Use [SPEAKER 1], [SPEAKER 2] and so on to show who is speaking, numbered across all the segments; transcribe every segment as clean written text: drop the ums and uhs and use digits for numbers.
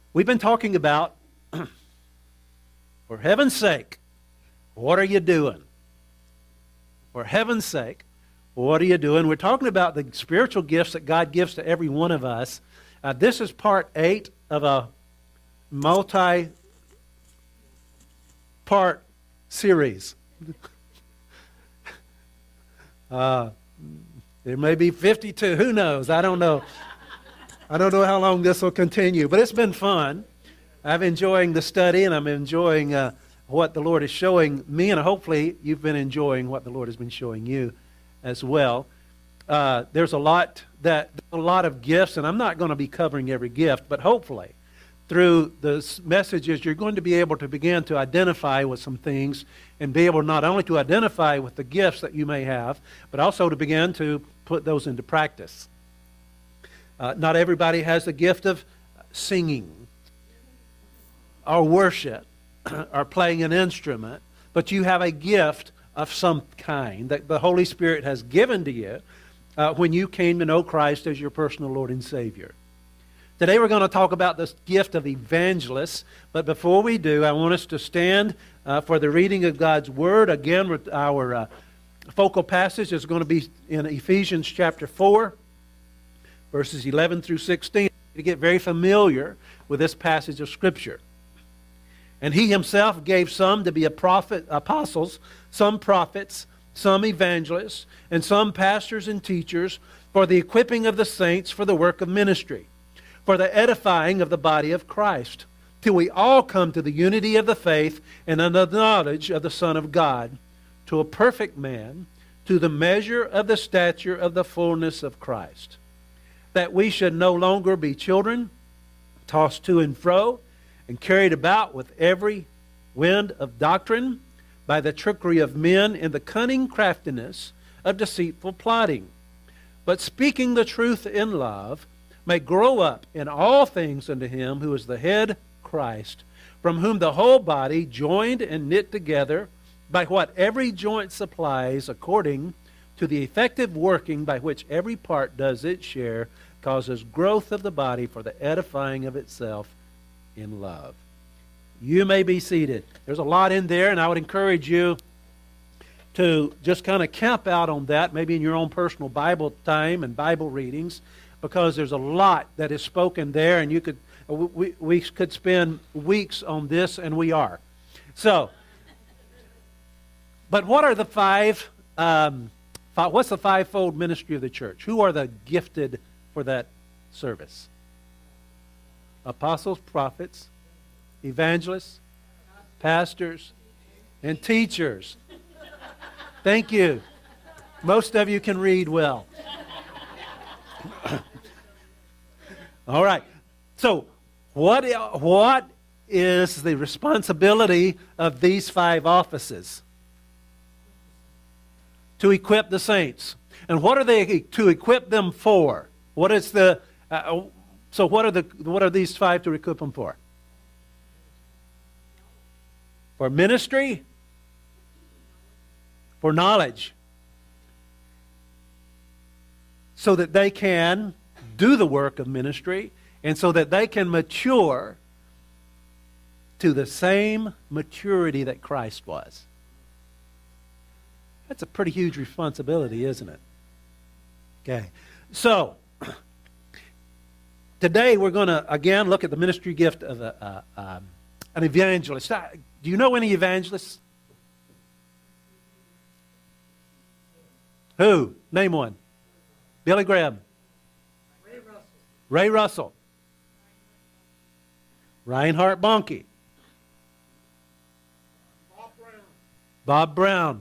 [SPEAKER 1] We've been talking about, for heaven's sake, what are you doing? For heaven's sake, what are you doing? We're talking about the spiritual gifts that God gives to every one of us. This is part 8 of a multi-part series. There may be 52. Who knows? I don't know. I don't know how long this will continue, but it's been fun. I'm enjoying the study, and I'm enjoying what the Lord is showing me, and hopefully you've been enjoying what the Lord has been showing you as well. There's a lot of gifts, and I'm not going to be covering every gift, but hopefully through the messages you're going to be able to begin to identify with some things and be able not only to identify with the gifts that you may have, but also to begin to put those into practice. Not everybody has the gift of singing or worship or playing an instrument, but you have a gift of some kind that the Holy Spirit has given to you when you came to know Christ as your personal Lord and Savior. Today we're going to talk about this gift of evangelists, but before we do, I want us to stand for the reading of God's Word. Again, our focal passage is going to be in Ephesians chapter 4, verses 11 through 16. To get very familiar with this passage of Scripture. And He Himself gave some to be apostles, some prophets, some evangelists, and some pastors and teachers for the equipping of the saints for the work of ministry, for the edifying of the body of Christ, till we all come to the unity of the faith and of the knowledge of the Son of God, to a perfect man, to the measure of the stature of the fullness of Christ, that we should no longer be children, tossed to and fro, and carried about with every wind of doctrine, by the trickery of men and the cunning craftiness of deceitful plotting, but speaking the truth in love, may grow up in all things unto Him who is the head, Christ, from whom the whole body, joined and knit together by what every joint supplies, according to the effective working by which every part does its share, causes growth of the body for the edifying of itself in love. You may be seated. There's a lot in there, and I would encourage you to just kind of camp out on that, maybe in your own personal Bible time and Bible readings, because there's a lot that is spoken there, and we could spend weeks on this, and we are. So, but what are the what's the fivefold ministry of the church? Who are the gifted for that service? Apostles, prophets, evangelists, pastors, and teachers. Thank you. Most of you can read well. All right. So, what is the responsibility of these 5 offices? To equip the saints. And what are they to equip them for? What is the so what are these 5 to equip them for? For ministry, for knowledge, so that they can do the work of ministry, and so that they can mature to the same maturity that Christ was. That's a pretty huge responsibility, isn't it? Okay. So, today we're going to, again, look at the ministry gift of an evangelist. Do you know any evangelists? Who? Name one. Billy Graham. Ray Russell. Reinhard Bonnke. Bob Brown.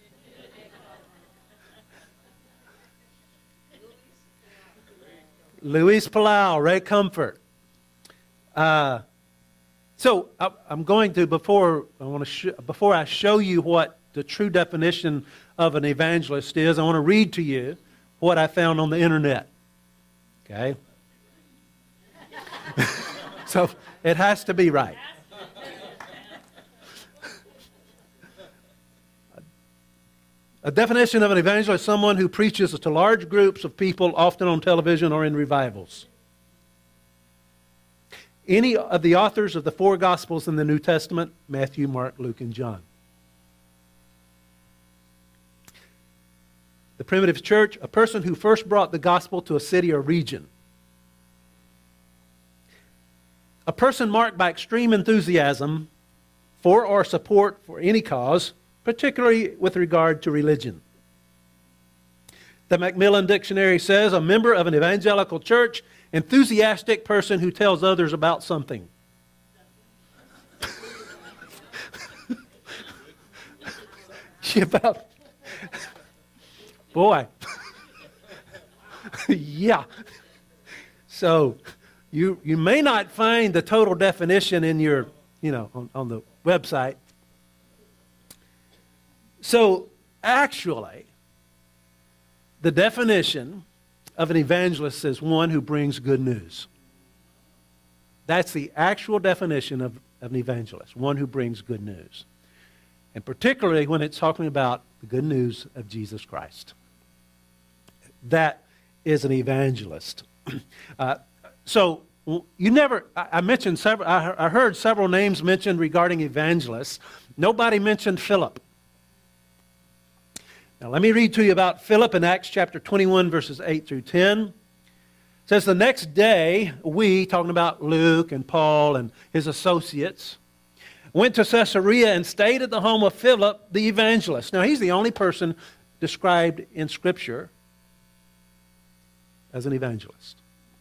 [SPEAKER 1] Luis Palau, Ray Comfort. So I'm going to before I show you what the true definition of an evangelist is, I want to read to you what I found on the internet. Okay? So it has to be right. A definition of an evangelist is someone who preaches to large groups of people, often on television or in revivals. any of the authors of the four Gospels in the New Testament: Matthew, Mark, Luke, and John. The primitive church, a person who first brought the gospel to a city or region. A person marked by extreme enthusiasm for or support for any cause, particularly with regard to religion. The Macmillan Dictionary says, a member of an evangelical church, enthusiastic person who tells others about something. About, boy. Yeah. So you may not find the total definition in your, on the website. So actually, the definition of an evangelist is one who brings good news. That's the actual definition of an evangelist, one who brings good news. And particularly when it's talking about the good news of Jesus Christ. That is an evangelist. So you never, I mentioned several, I heard several names mentioned regarding evangelists. Nobody mentioned Philip. Now let me read to you about Philip in Acts chapter 21, verses 8 through 10. It says, the next day, we, talking about Luke and Paul and his associates, went to Caesarea and stayed at the home of Philip the evangelist. Now he's the only person described in Scripture as an evangelist,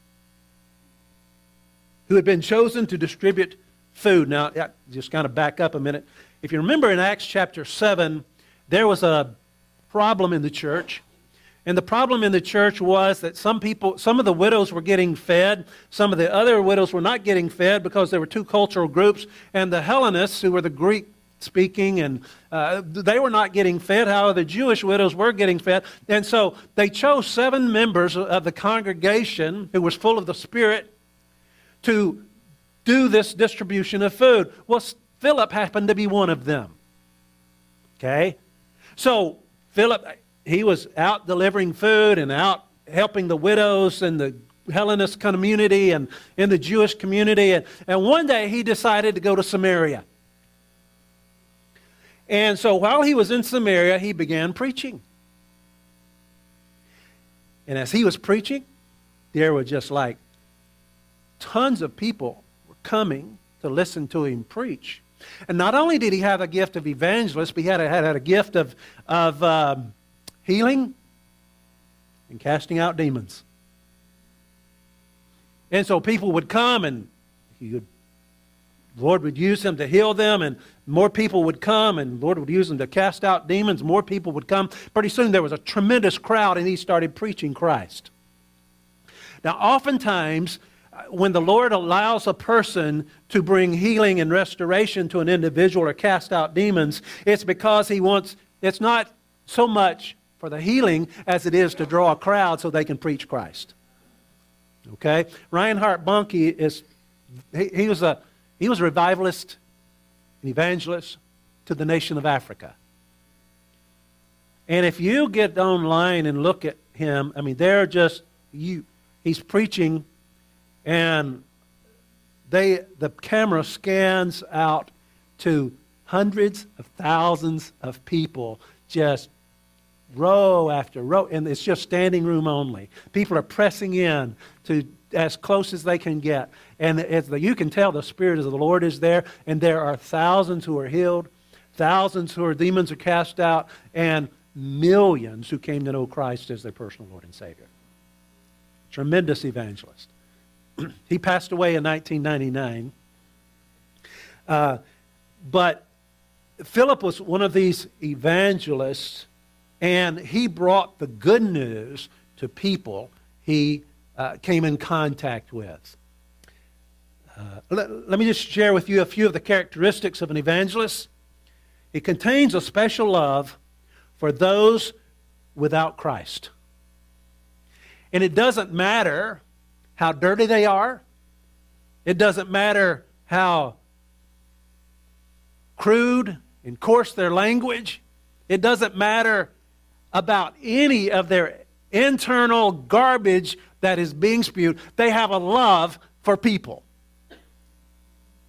[SPEAKER 1] who had been chosen to distribute food. Now, just kind of back up a minute. If you remember in Acts chapter 7, there was a problem in the church. And the problem in the church was that some of the widows were getting fed. Some of the other widows were not getting fed because there were two cultural groups. And the Hellenists, who were the Greek-speaking, and they were not getting fed. However, the Jewish widows were getting fed. And so they chose 7 members of the congregation who was full of the Spirit to do this distribution of food. Well, Philip happened to be one of them. Okay? So Philip, he was out delivering food and out helping the widows in the Hellenist community and in the Jewish community. And one day he decided to go to Samaria. And so while he was in Samaria, he began preaching. And as he was preaching, there were just like tons of people were coming to listen to him preach. And not only did he have a gift of evangelist, but he had a gift of healing and casting out demons. And so people would come and the Lord would use him to heal them, and more people would come, and the Lord would use them to cast out demons. More people would come. Pretty soon there was a tremendous crowd, and he started preaching Christ. Now, oftentimes, when the Lord allows a person to bring healing and restoration to an individual or cast out demons, it's because he wants, it's not so much for the healing as it is to draw a crowd so they can preach Christ. Okay? Reinhard Bonnke he was a revivalist, an evangelist to the nation of Africa. And if you get online and look at him, I mean, he's preaching, and the camera scans out to hundreds of thousands of people, just row after row, and it's just standing room only. People are pressing in to as close as they can get. And you can tell the Spirit of the Lord is there, and there are thousands who are healed, thousands who are demons are cast out, and millions who came to know Christ as their personal Lord and Savior. Tremendous evangelist. He passed away in 1999. But Philip was one of these evangelists, and he brought the good news to people he came in contact with. Let me just share with you a few of the characteristics of an evangelist. It contains a special love for those without Christ. And it doesn't matter how dirty they are. It doesn't matter how crude and coarse their language. It doesn't matter about any of their internal garbage that is being spewed. They have a love for people.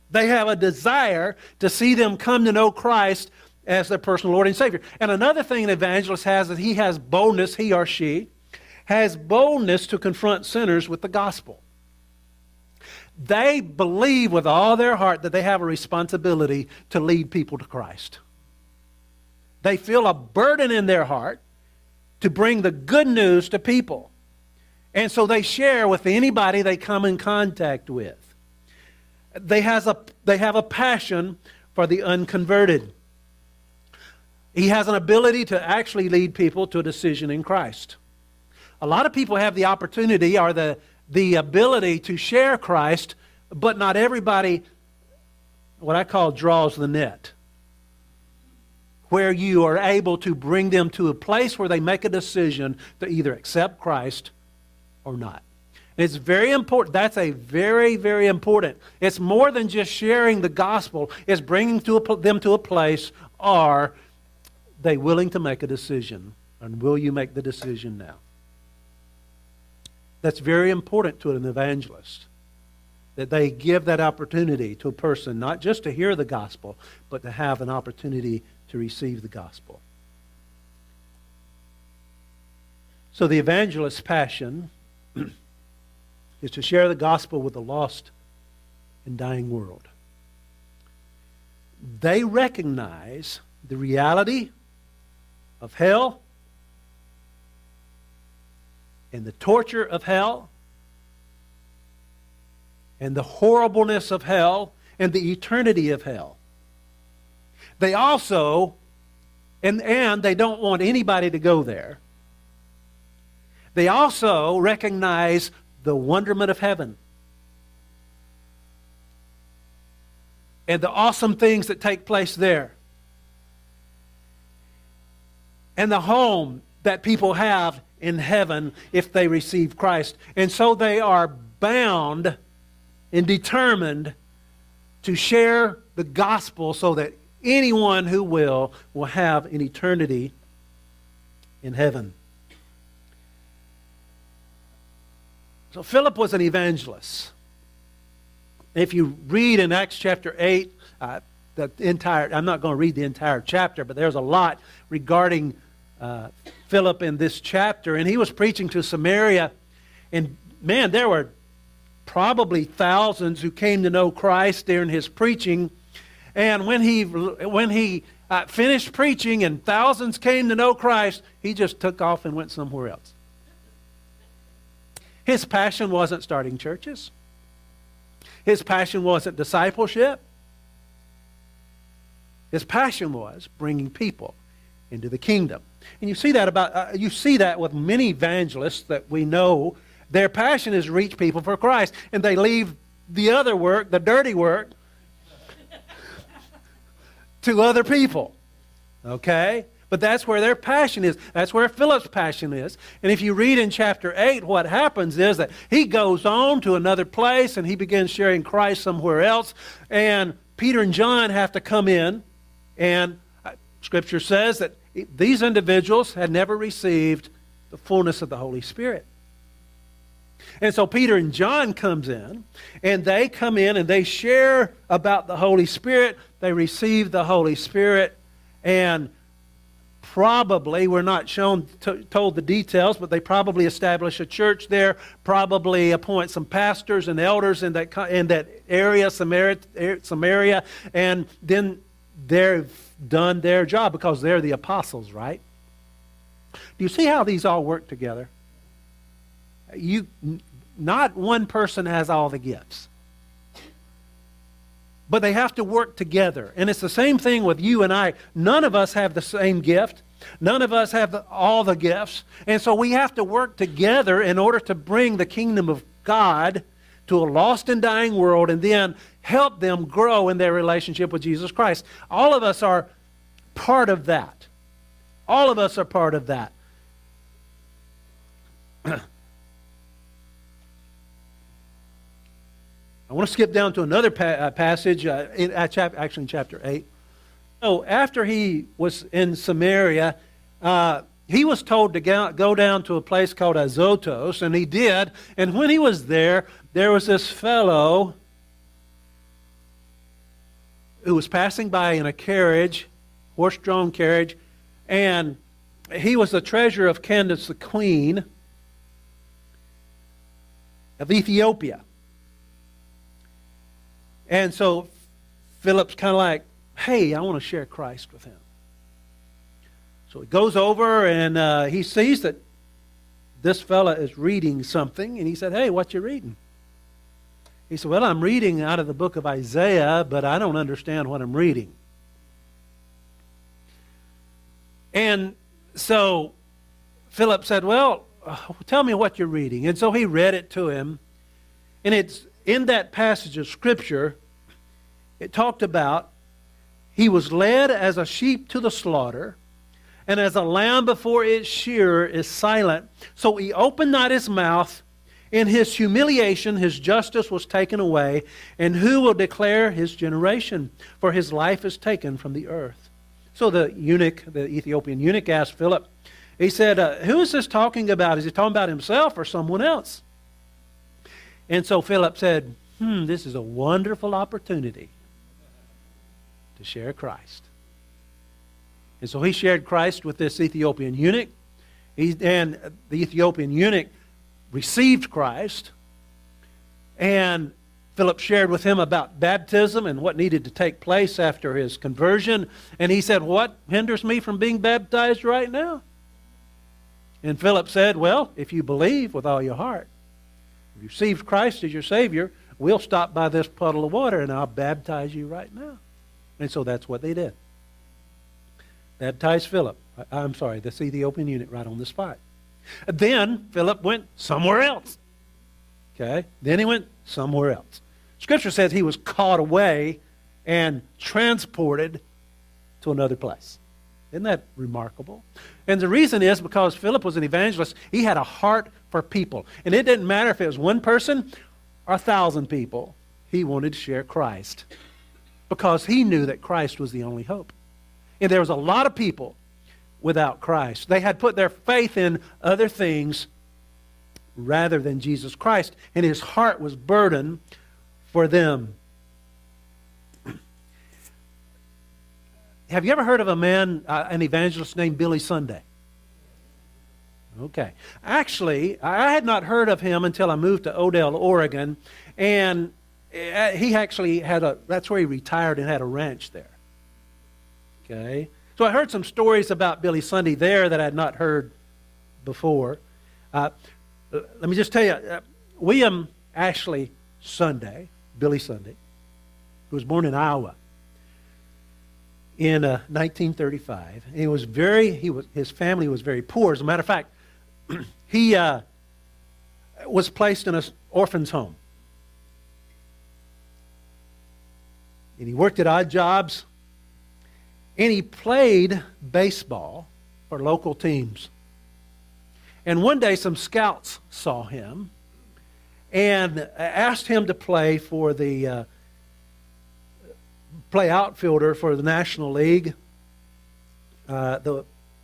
[SPEAKER 1] They have a desire to see them come to know Christ as their personal Lord and Savior. And another thing an evangelist has is he has boldness, he or she has boldness to confront sinners with the gospel. They believe with all their heart that they have a responsibility to lead people to Christ. They feel a burden in their heart to bring the good news to people. And so they share with anybody they come in contact with. They have a passion for the unconverted. He has an ability to actually lead people to a decision in Christ. A lot of people have the opportunity or the ability to share Christ, but not everybody, what I call, draws the net, where you are able to bring them to a place where they make a decision to either accept Christ or not. It's very important. That's a very, very important. It's more than just sharing the gospel. It's bringing them to a place, are they willing to make a decision? And will you make the decision now? That's very important to an evangelist, that they give that opportunity to a person, not just to hear the gospel, but to have an opportunity to receive the gospel. So the evangelist's passion is to share the gospel with the lost and dying world. They recognize the reality of hell and the torture of hell and the horribleness of hell and the eternity of hell. They also, and they don't want anybody to go there. They also recognize the wonderment of heaven and the awesome things that take place there and the home that people have in heaven if they receive Christ. And so they are bound and determined to share the gospel so that anyone who will have an eternity in heaven. So Philip was an evangelist. If you read in Acts chapter 8, I'm not going to read the entire chapter, but there's a lot regarding Philip in this chapter. And he was preaching to Samaria. And man, there were probably thousands who came to know Christ during his preaching. And when he finished preaching and thousands came to know Christ, he just took off and went somewhere else. His passion wasn't starting churches. His passion wasn't discipleship. His passion was bringing people into the kingdom. And you see that with many evangelists that we know. Their passion is reach people for Christ, and they leave the other work, the dirty work, to other people. Okay? But that's where their passion is. That's where Philip's passion is. And if you read in chapter 8, what happens is that he goes on to another place and he begins sharing Christ somewhere else. And Peter and John have to come in. And Scripture says that these individuals had never received the fullness of the Holy Spirit. And so Peter and John comes in, and they come in and they share about the Holy Spirit. They receive the Holy Spirit, and probably, we're not told the details, but they probably establish a church there, probably appoint some pastors and elders in that area, Samaria, and then they've done their job because they're the apostles, right? Do you see how these all work together? Not one person has all the gifts, but they have to work together. And it's the same thing with you and I. None of us have the same gift. None of us have all the gifts. And so we have to work together in order to bring the kingdom of God to a lost and dying world and then help them grow in their relationship with Jesus Christ. All of us are part of that. All of us are part of that. I want to skip down to another passage, in chapter 8. So after he was in Samaria, he was told to go down to a place called Azotus, and he did. And when he was there, there was this fellow who was passing by in a carriage, horse-drawn carriage, and he was the treasurer of Candace, the queen of Ethiopia. And so Philip's kind of like, hey, I want to share Christ with him. So he goes over and he sees that this fella is reading something, and he said, hey, what you reading? He said, well, I'm reading out of the book of Isaiah, but I don't understand what I'm reading. And so Philip said, well, tell me what you're reading. And so he read it to him. And it's in that passage of Scripture, it talked about he was led as a sheep to the slaughter, and as a lamb before its shearer is silent, so he opened not his mouth. In his humiliation, his justice was taken away. And who will declare his generation? For his life is taken from the earth. So the eunuch, the Ethiopian eunuch, asked Philip, he said, who is this talking about? Is he talking about himself or someone else? And so Philip said, this is a wonderful opportunity to share Christ. And so he shared Christ with this Ethiopian eunuch. And the Ethiopian eunuch received Christ. And Philip shared with him about baptism and what needed to take place after his conversion. And he said, what hinders me from being baptized right now? And Philip said, well, if you believe with all your heart, if you received Christ as your Savior, we'll stop by this puddle of water and I'll baptize you right now. And so that's what they did. Baptized Philip. This Ethiopian eunuch right on the spot. Then Philip went somewhere else. Okay? Then he went somewhere else. Scripture says he was caught away and transported to another place. Isn't that remarkable? And the reason is because Philip was an evangelist. He had a heart for people. And it didn't matter if it was one person or 1,000 people. He wanted to share Christ because he knew that Christ was the only hope. And there was a lot of people without Christ. They had put their faith in other things rather than Jesus Christ. And his heart was burdened for them. Have you ever heard of a man, an evangelist named Billy Sunday? Okay. Actually, I had not heard of him until I moved to Odell, Oregon. And he actually that's where he retired and had a ranch there. Okay. So I heard some stories about Billy Sunday there that I had not heard before. Let me just tell you, William Ashley Sunday, Billy Sunday, who was born in Iowa in 1935. And his family was very poor. As a matter of fact, he was placed in an orphan's home. And he worked at odd jobs. And he played baseball for local teams. And one day some scouts saw him and asked him to play for play outfielder for the National League. Is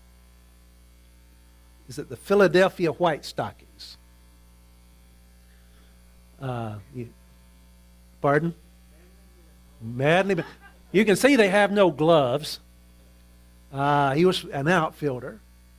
[SPEAKER 1] it the Philadelphia White Stockings? Pardon? Madly. You can see they have no gloves. He was an outfielder.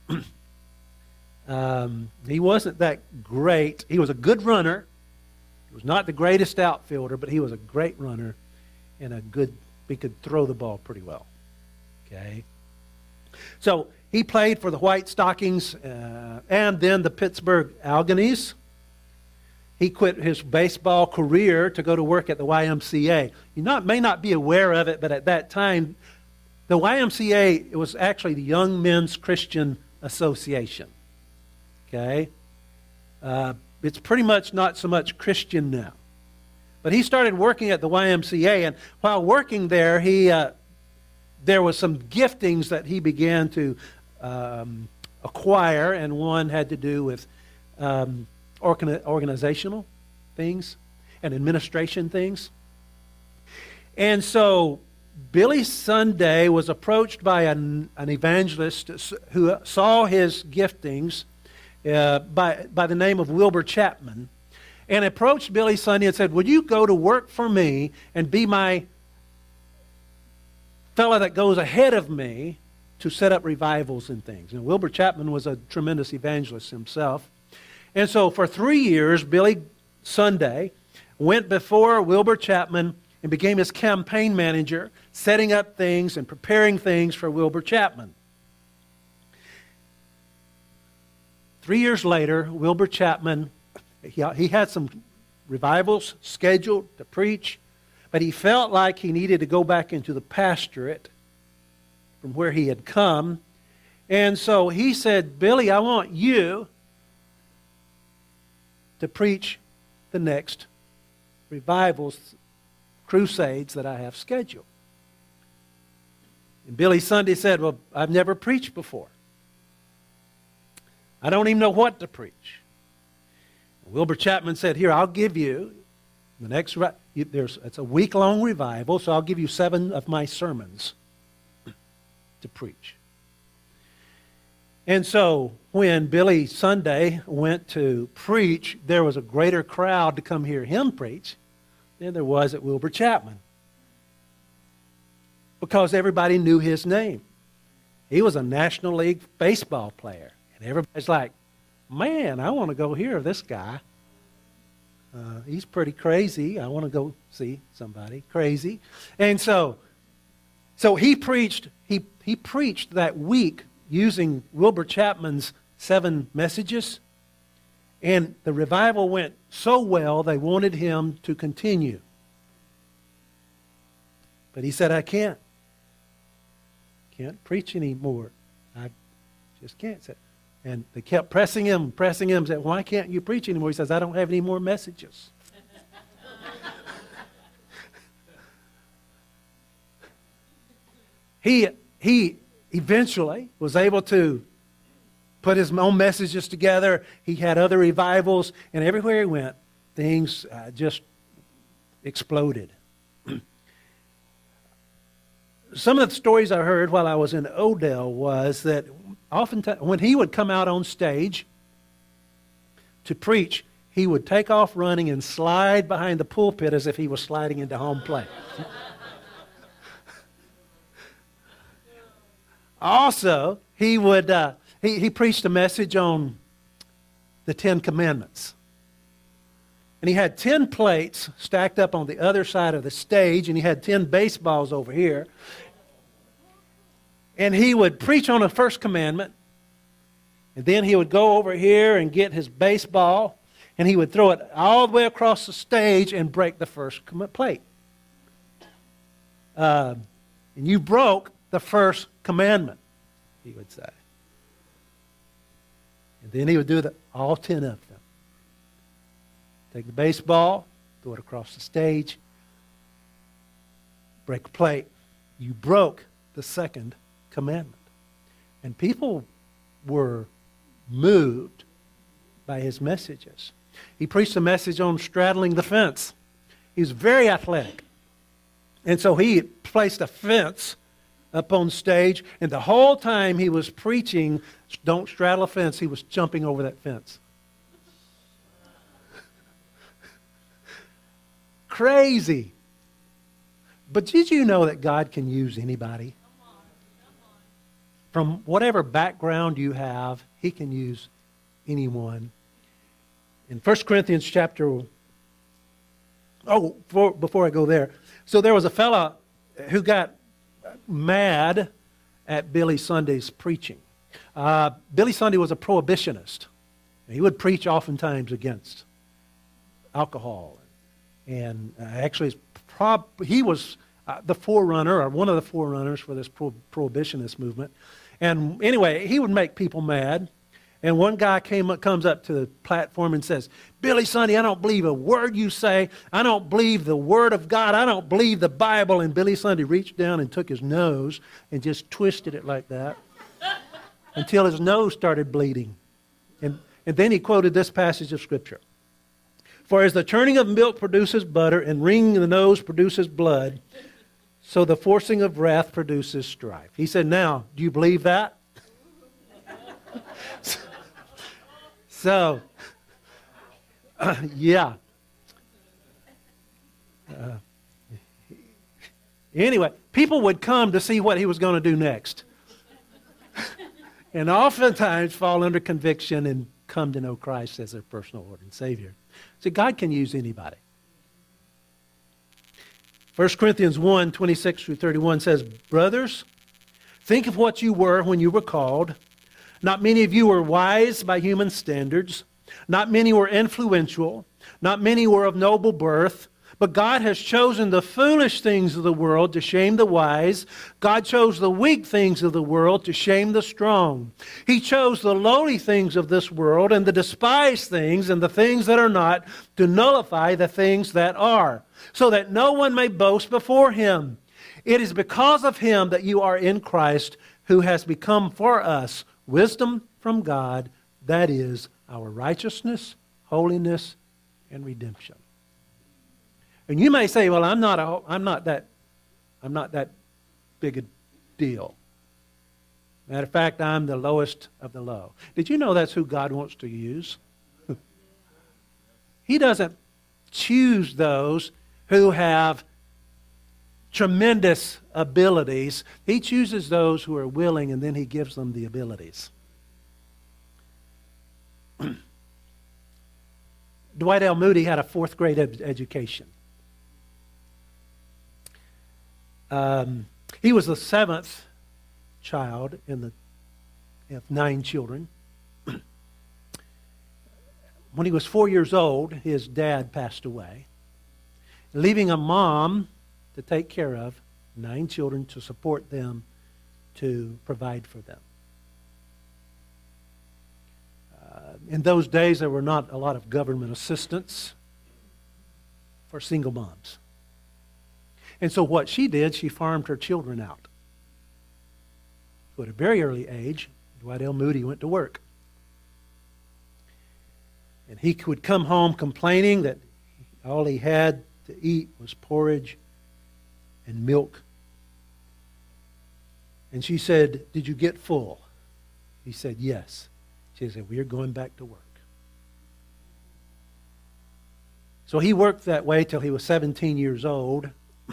[SPEAKER 1] He wasn't that great. He was a good runner. He was not the greatest outfielder, but he was a great runner and he could throw the ball pretty well. Okay. So he played for the White Stockings and then the Pittsburgh Alleghenies. He quit his baseball career to go to work at the YMCA. You may not be aware of it, but at that time, the YMCA, it was actually the Young Men's Christian Association. Okay? It's pretty much not so much Christian now. But he started working at the YMCA, and while working there, there was some giftings that he began to acquire, and one had to do with organizational things and administration things. And so Billy Sunday was approached by an evangelist who saw his giftings by the name of Wilbur Chapman, and approached Billy Sunday and said, would you go to work for me and be my fellow that goes ahead of me to set up revivals and things. And Wilbur Chapman was a tremendous evangelist himself. And so for 3 years, Billy Sunday went before Wilbur Chapman and became his campaign manager, setting up things and preparing things for Wilbur Chapman. 3 years later, Wilbur Chapman, he had some revivals scheduled to preach, but he felt like he needed to go back into the pastorate from where he had come. And so he said, Billy, I want you to preach the next revivals, crusades that I have scheduled. And Billy Sunday said, well, I've never preached before. I don't even know what to preach. Wilbur Chapman said, here, I'll give you the next, it's a week-long revival, so I'll give you 7 of my sermons to preach. And so when Billy Sunday went to preach, there was a greater crowd to come hear him preach than there was at Wilbur Chapman, because everybody knew his name. He was a National League baseball player. And everybody's like, man, I want to go hear this guy. He's pretty crazy. I want to go see somebody crazy. And so he preached. He preached that week using Wilbur Chapman's 7 messages. And the revival went so well, they wanted him to continue. But he said, I can't preach anymore. I just can't. And they kept pressing him, said, why can't you preach anymore? He says, I don't have any more messages. He eventually was able to put his own messages together. He had other revivals, and everywhere he went, things just exploded. Some of the stories I heard while I was in Odell was that oftentimes when he would come out on stage to preach, he would take off running and slide behind the pulpit as if he was sliding into home plate. Also, he would he preached a message on the 10 Commandments. And he had 10 plates stacked up on the other side of the stage, and he had 10 baseballs over here. And he would preach on the first commandment, and then he would go over here and get his baseball, and he would throw it all the way across the stage and break the first plate. And you broke the first commandment, he would say. And then he would do all 10 of them. Take the baseball, throw it across the stage, break a plate. You broke the second commandment. And people were moved by his messages. He preached a message on straddling the fence. He was very athletic. And so he placed a fence up on stage, and the whole time he was preaching, don't straddle a fence, he was jumping over that fence. Crazy. But did you know that God can use anybody? From whatever background you have, He can use anyone. In 1 Corinthians chapter... before I go there. So there was a fella who got mad at Billy Sunday's preaching. Billy Sunday was a prohibitionist. He would preach oftentimes against alcohol. And actually, he was the forerunner, or one of the forerunners for this prohibitionist movement. And anyway, he would make people mad. And one guy comes up to the platform and says, Billy Sunday, I don't believe a word you say. I don't believe the Word of God. I don't believe the Bible. And Billy Sunday reached down and took his nose and just twisted it like that until his nose started bleeding. And then he quoted this passage of Scripture. For as the churning of milk produces butter and wringing the nose produces blood, so the forcing of wrath produces strife. He said, now, do you believe that? So, yeah. Anyway, people would come to see what he was going to do next. And oftentimes fall under conviction and come to know Christ as their personal Lord and Savior. So God can use anybody. 1 Corinthians 1, 26 through 31 says, Brothers, think of what you were when you were called. Not many of you were wise by human standards. Not many were influential. Not many were of noble birth. But God has chosen the foolish things of the world to shame the wise. God chose the weak things of the world to shame the strong. He chose the lowly things of this world and the despised things and the things that are not to nullify the things that are, so that no one may boast before Him. It is because of Him that you are in Christ, who has become for us wisdom from God, that is, our righteousness, holiness, and redemption. And you may say, well, I'm not that big a deal. Matter of fact, I'm the lowest of the low. Did you know that's who God wants to use? He doesn't choose those who have tremendous abilities. He chooses those who are willing, and then He gives them the abilities. Dwight L. Moody had a fourth grade education. He was the seventh child of 9 children. When he was 4 years old, his dad passed away, leaving a mom to take care of 9 children, to support them, to provide for them. In those days, there were not a lot of government assistance for single moms. And so what she did, she farmed her children out. So at a very early age, Dwight L. Moody went to work. And he would come home complaining that all he had to eat was porridge and milk. And she said, "Did you get full?" He said, "Yes." She said, "We are going back to work." So he worked that way till he was 17 years old.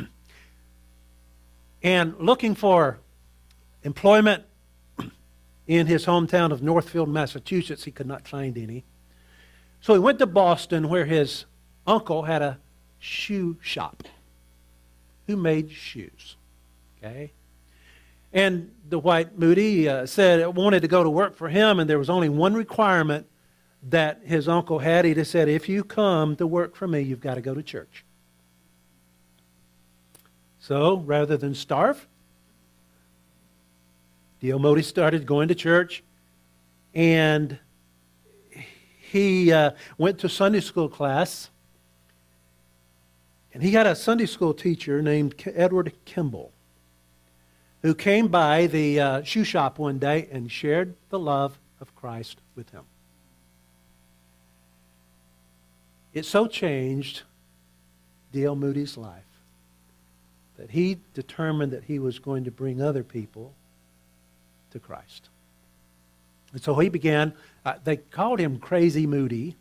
[SPEAKER 1] And looking for employment in his hometown of Northfield, Massachusetts, he could not find any. So he went to Boston, where his uncle had a shoe shop who made shoes. Okay? And Dwight Moody wanted to go to work for him, and there was only one requirement that his uncle had. He just said, "If you come to work for me, you've got to go to church." So, rather than starve, D.L. Moody started going to church, and he went to Sunday school class, and he had a Sunday school teacher named Edward Kimball, who came by the shoe shop one day and shared the love of Christ with him. It so changed D.L. Moody's life that he determined that he was going to bring other people to Christ. And so he began, they called him Crazy Moody.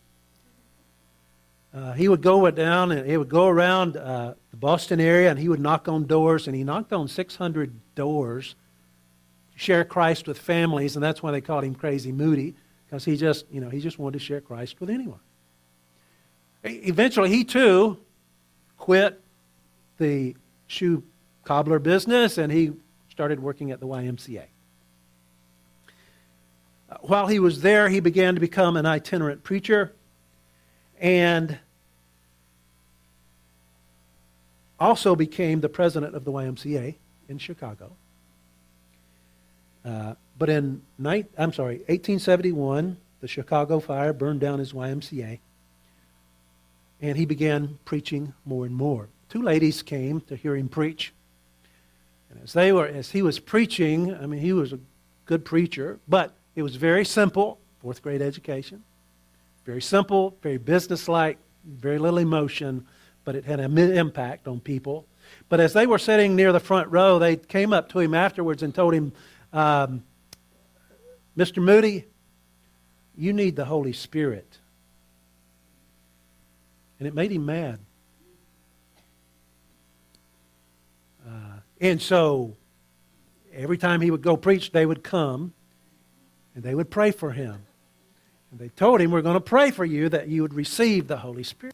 [SPEAKER 1] He would go down and he would go around the Boston area, and he would knock on doors, and he knocked on 600 doors to share Christ with families, and that's why they called him Crazy Moody, because he just wanted to share Christ with anyone. Eventually, he too quit the shoe cobbler business, and he started working at the YMCA. While he was there, he began to become an itinerant preacher, and also became the president of the YMCA in Chicago. But in 1871, the Chicago fire burned down his YMCA, and he began preaching more and more. 2 ladies came to hear him preach. And as he was preaching, he was a good preacher, but it was very simple, 4th grade education. Very simple, very businesslike, very little emotion, but it had an impact on people. But as they were sitting near the front row, they came up to him afterwards and told him, "Mr. Moody, you need the Holy Spirit." And it made him mad. And so every time he would go preach, they would come and they would pray for him. And they told him, we're going to pray for you that you would receive the Holy Spirit.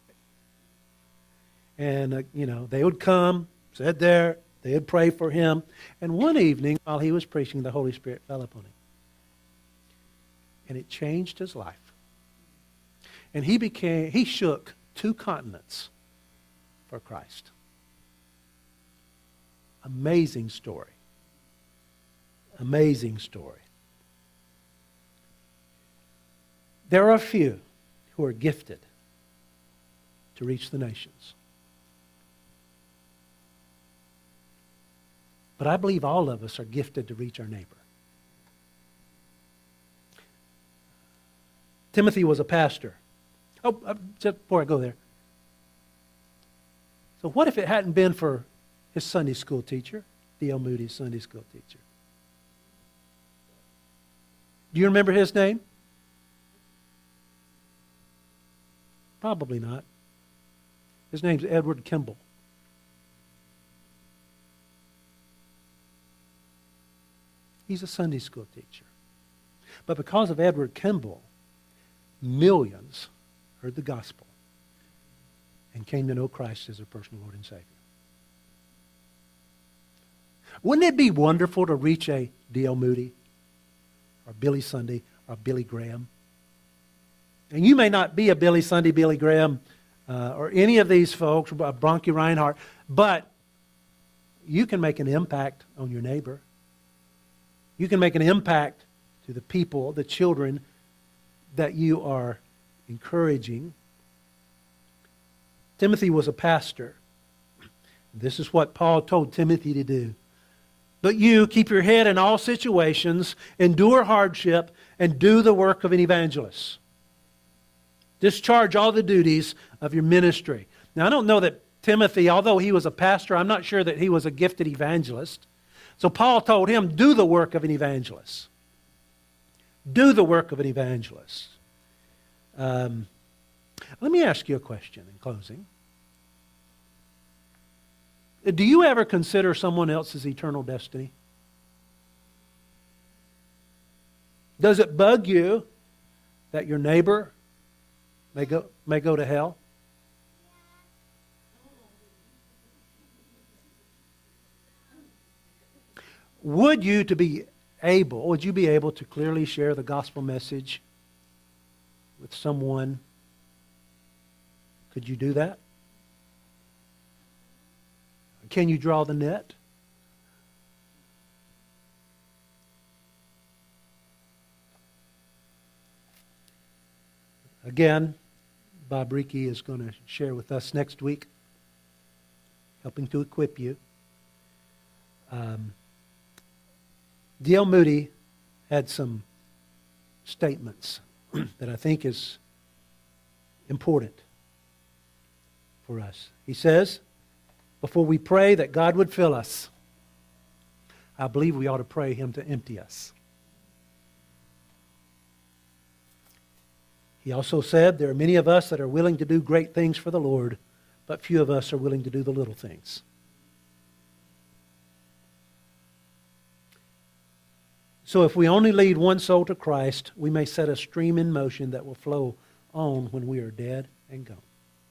[SPEAKER 1] And, they would come, sit there, they would pray for him. And one evening, while he was preaching, the Holy Spirit fell upon him. And it changed his life. And he shook 2 continents for Christ. Amazing story. Amazing story. There are a few who are gifted to reach the nations. But I believe all of us are gifted to reach our neighbor. Timothy was a pastor. Just before I go there. So what if it hadn't been for his Sunday school teacher, D.L. Moody's Sunday school teacher? Do you remember his name? Probably not. His name's Edward Kimball. He's a Sunday school teacher. But because of Edward Kimball, millions heard the gospel and came to know Christ as their personal Lord and Savior. Wouldn't it be wonderful to reach a D.L. Moody or Billy Sunday or Billy Graham? And you may not be a Billy Sunday, Billy Graham, or any of these folks, Bronchi Reinhardt, but you can make an impact on your neighbor. You can make an impact to the people, the children that you are encouraging. Timothy was a pastor. This is what Paul told Timothy to do. But you keep your head in all situations, endure hardship, and do the work of an evangelist. Discharge all the duties of your ministry. Now, I don't know that Timothy, although he was a pastor, I'm not sure that he was a gifted evangelist. So Paul told him, do the work of an evangelist. Do the work of an evangelist. Let me ask you a question in closing. Do you ever consider someone else's eternal destiny? Does it bug you that your neighbor may go to hell? Would you be able to clearly share the gospel message with someone? Could you do that? Can you draw the net? Again, Bob Reekie is going to share with us next week, helping to equip you. D.L. Moody had some statements that I think is important for us. He says, before we pray that God would fill us, I believe we ought to pray Him to empty us. He also said, there are many of us that are willing to do great things for the Lord, but few of us are willing to do the little things. So if we only lead one soul to Christ, we may set a stream in motion that will flow on when we are dead and gone.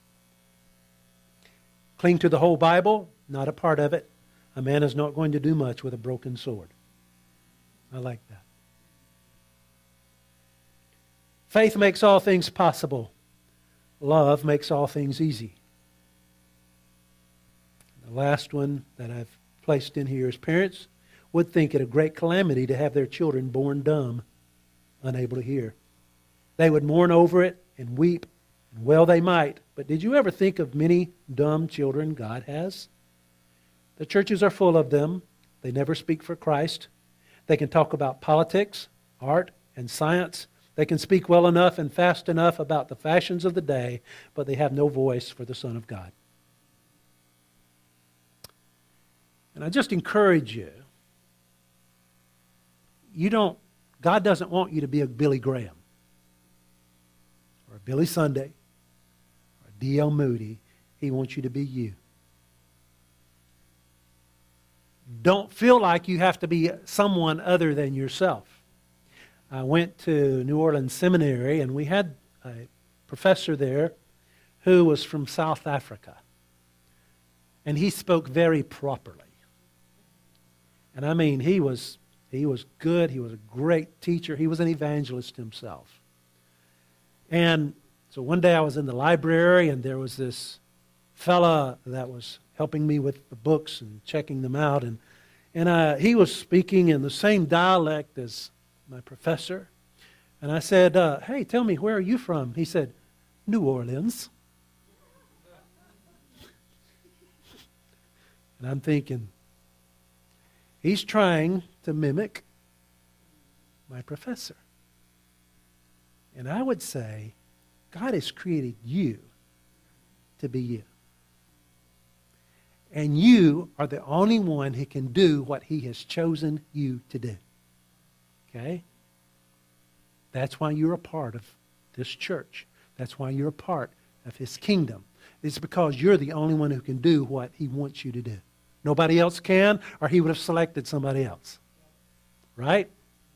[SPEAKER 1] Cling to the whole Bible, not a part of it. A man is not going to do much with a broken sword. I like that. Faith makes all things possible. Love makes all things easy. The last one that I've placed in here is parents would think it a great calamity to have their children born dumb, unable to hear. They would mourn over it and weep, and well they might. But did you ever think of many dumb children God has? The churches are full of them. They never speak for Christ. They can talk about politics, art, and science. They can speak well enough and fast enough about the fashions of the day, but they have no voice for the Son of God. And I just encourage you, God doesn't want you to be a Billy Graham or a Billy Sunday or a D.L. Moody. He wants you to be you. don't feel like you have to be someone other than yourself. I went to New Orleans Seminary, and we had a professor there who was from South Africa. And he spoke very properly. And I mean, he was good. He was a great teacher. He was an evangelist himself. And so one day I was in the library, and there was this fella that was helping me with the books and checking them out. And he was speaking in the same dialect as my professor. And I said, hey, tell me, where are you from? He said, New Orleans. And I'm thinking, he's trying to mimic my professor. And I would say, God has created you to be you. And you are the only one who can do what He has chosen you to do. Okay? That's why you're a part of this church. That's why you're a part of His kingdom. It's because you're the only one who can do what He wants you to do. Nobody else can, or He would have selected somebody else. Right?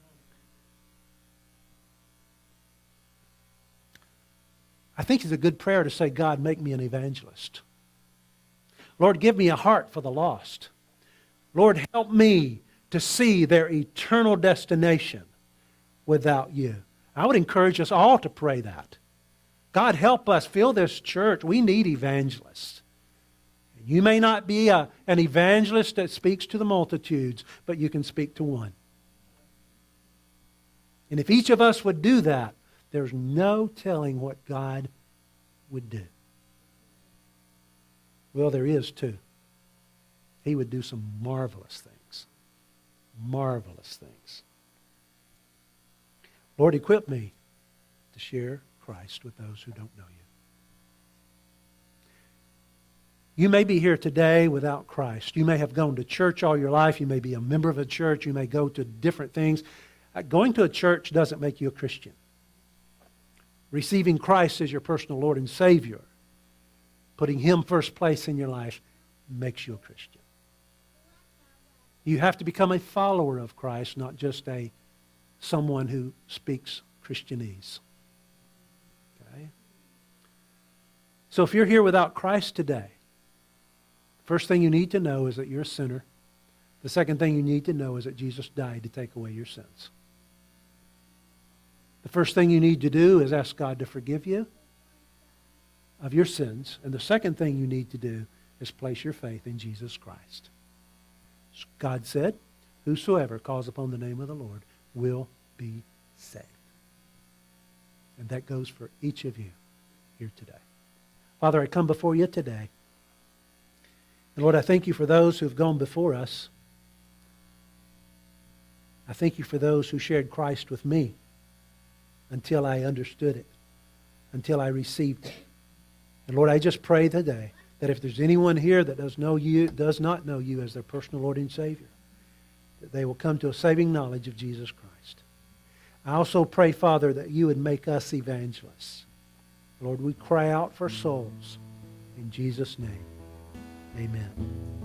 [SPEAKER 1] I think it's a good prayer to say, God, make me an evangelist. Lord, give me a heart for the lost. Lord, help me to see their eternal destination without you. I would encourage us all to pray that. God, help us fill this church. We need evangelists. You may not be an evangelist that speaks to the multitudes, but you can speak to one. And if each of us would do that, there's no telling what God would do. Well, there is too. He would do some marvelous things. Marvelous things. Lord, equip me to share Christ with those who don't know you. You may be here today without Christ. You may have gone to church all your life. You may be a member of a church. You may go to different things. Going to a church doesn't make you a Christian. Receiving Christ as your personal Lord and Savior, putting Him first place in your life, makes you a Christian. You have to become a follower of Christ, not just someone who speaks Christianese. Okay? So if you're here without Christ today, first thing you need to know is that you're a sinner. The second thing you need to know is that Jesus died to take away your sins. The first thing you need to do is ask God to forgive you of your sins. And the second thing you need to do is place your faith in Jesus Christ. God said, whosoever calls upon the name of the Lord will be saved. And that goes for each of you here today. Father, I come before you today. And Lord, I thank you for those who have gone before us. I thank you for those who shared Christ with me until I understood it, until I received it. And Lord, I just pray today that if there's anyone here that does not know you as their personal Lord and Savior, that they will come to a saving knowledge of Jesus Christ. I also pray, Father, that you would make us evangelists. Lord, we cry out for souls. In Jesus' name, amen.